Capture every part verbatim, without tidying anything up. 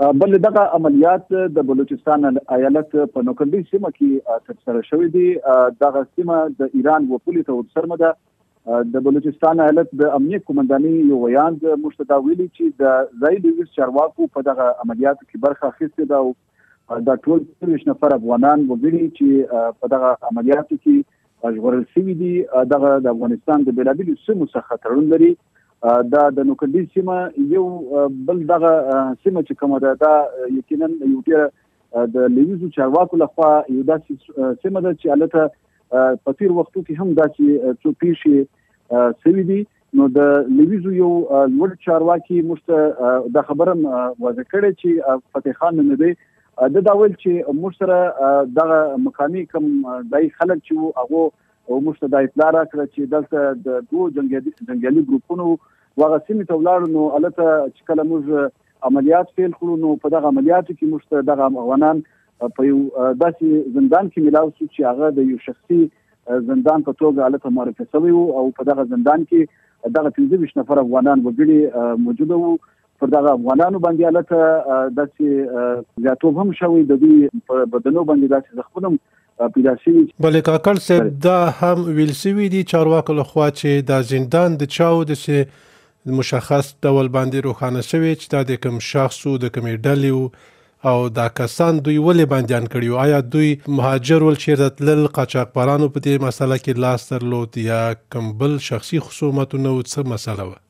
بل دغه عملیات د بلوچستان ایالت په نوکندي سیمه کې ترسره شوې دي. دغه سیمه د ایران و پولې ته ورسرمه ده. د بلوچستان ایالت د امنیت قومنداني یو ویاند موږ ته دا ویلي چې د ځایي لویس چارواکو په دغه عملیاتو کې برخه اخیستې ده او دا ټول څلوېښت نفر افغانان وګړي چې په دغه عملیاتو کې ژغورل شوي دي دغه د افغانستان د بېلابېلو سیمو څخه تړون لري. دا د نوکندي سیمه یو بل دغه سیمه چې کومه ده دا یقینا یو ډېره د لویزو چارواکو لخوا یو داسې سیمه ده چې هلته په تېر وختو کې هم داسې څو پیښې شوي دي. نو د لویزو یو لوړ چارواکي موږ ته دا خبره واضح کړې چې فتح خان نومېدی ده دا ویل چې موږ سره دغه مقامي کوم دای خلک چې وو هغو او موږ ته دا اطلاع راکړه چې دلته د دوو جنګیالي ګروپونو هغه سیمې ته ولاړو. نو هلته چې کله موږ عملیات پیل کړو نو په دغه عملیاتو کې موږ ته دغه افغانان په یو داسې زندان کې ملاو شو چې هغه د یو شخصي زندان په توګه هلته معرفي شوی و او په دغه زندان کې دغه پنځه ویشت نفر افغانان وګړي موجوده وو. پر دغه افغانانو باندې هلته داسې زیاتوب هم شوی، د دوی په بدنو باندې داسې زخمونه پیدا شوي. بلې کاکړ صاحب دا هم ویل شوي دي چارواکو لخوا چې دا زندان د چاو داسې مشخص ډول باندې روښانه شوی چې دا د کوم شخص و د کومې ډلې و او دا کسان دوی ولې بندیان کړي وو؟ آیا دوی مهاجر ول چېرته تلل، قاچاقبرانو په دې مسله کې لاس درلود یا کوم بل شخصي خصومتونه و؟ څه مسله وه؟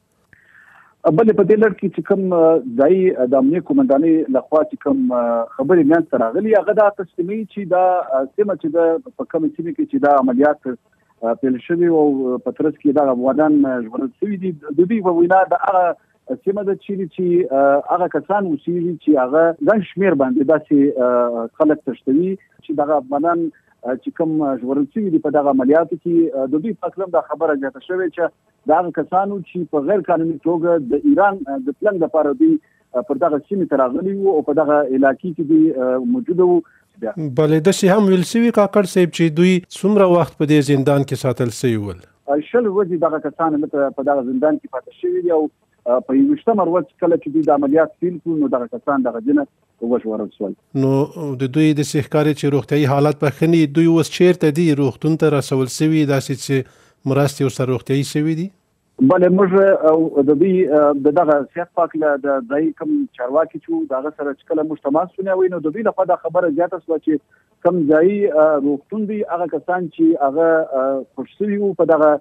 بلې په دې لړ کې چې کوم ځایي د امنیت قومندانۍ لخوا چې کوم خبرې منځ ته راغلي هغه دا تسلیموي چې دا سیمه چې ده په کومې سیمې کې چې دا عملیات پیل شوي او په ترڅ کې دغه افغانان ژغورل شوي دي، د دوی په وینا د هغه سیمه ده چیرې چې هغه کسان اوسېږي چې هغه ګڼ شمېر باندې داسې خلک تښتوي چې دغه افغانان چې کوم ژغورل شوي دي په دغه عملیاتو کې د دوی په کلم دا خبره زیاته شوې چې د هغه کسانو چې په غیر قانوني توګه د ایران د تلنګ لپاره دوی پر دغه سیمې ته راغلي وو او په دغه علاقې کې دوی موجوده وو. بلې داسې هم ویل شوي کاکړ صاحب چې دوی څومره وخت په دې زندان کې ساتل شوي ول؟ شل ورځې دغه کسان هلته په دغه زندان کې پاتې شوي دي او په یوویشتمه ورځ کله چې دوی د عملیات پیل کړو نو دغه کسان دغه ځینه وژغورل شول. نو د دوی داسې ښکاري چې روغتیایي حالت به ښه نه وي. دوی اوس چېرته دي؟ روغتون ته رسول شوي داسې چې مرستې ورسره روغتیایي شوي دي؟ بلې موږ د دوی د دغه صحت پاک له د ځایي کوم چارواکي چې د هغه سره چې کله موږ تماس ونیوی نو د دوی لخوا دا خبره زیاته شوه چې کوم ځایي روغتون دی هغه کسان چې هغه خوښ شوي وو په دغه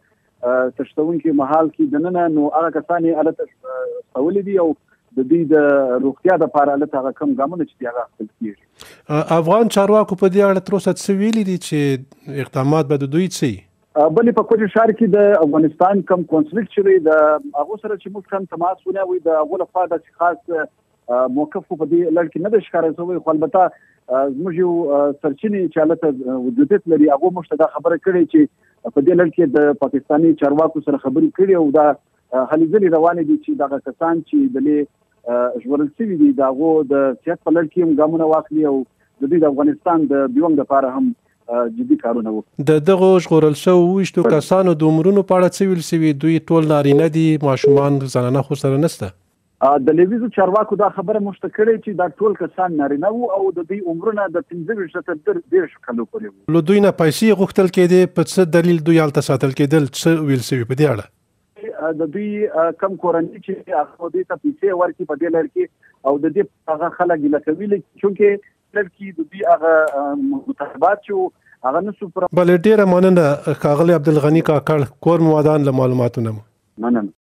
تښتونکي محال کې دننه نو هغه کسان یې هلته ښولي دي او د دوی د روغتیا دپاره هلته هغه کوم ګامونه چې دي هغه اخیستل کېږي. افغان چارواکو په دې اړه تر اوسه څه ویلي دي چې اقدامات به د دوی څه وي؟ بلې په کوټه ښار کې د افغانستان کوم کونسلیټ چې دی د هغو سره چې موږ کوم تماس ونیوی د هغو لخوا داسې خاص موقف په دې لړ کې نه ده ښکاره شوی، خو البته زموږ یو سرچینې چې هلته وجودیت لري هغو موږ ته دا خبره کړې چې په دې لړ کې د پاکستاني چارواکو سره خبرې کړي او دا هلې ځلې روانې دي چې دغه کسان چې دلې ژغورل شوي دي د هغو د صحت په لړ کې هم ګامونه واخلي او د دوی د افغانستان د بیوم دپاره هم جدي کارونه وو. د دغو ژغورل شوو اوویشتو کسانو د عمرونو په اړه څه ویل شوي؟ دوی ټول نارینه دي، ماشومان زنانه خو سره نشته؟ د لویزو چارواکو دا خبره موږ ته کړې چې دا ټول کسان نارینه وو او د دوی عمرونه د پنځه ویشت تر دېرش کلو پورې وو. له دوی نه پیسې غوښتل کېدې، په څه دلیل دوی هلته ساتل کېدل؟ څه ویل شوي په دې اړه؟ د دوی کم کورنۍ چې هغه دوی ته پیسې ورکړي په دې لړ کې او د دې هغه خلک ګیله کوي چونکې لړ کې د دوی هغه مطالبات چې هغه نسو پر. بلې ډېره مننه ښاغلی عبدالغني کاکړ، کور مو ودان له معلوماتو نه. مننه.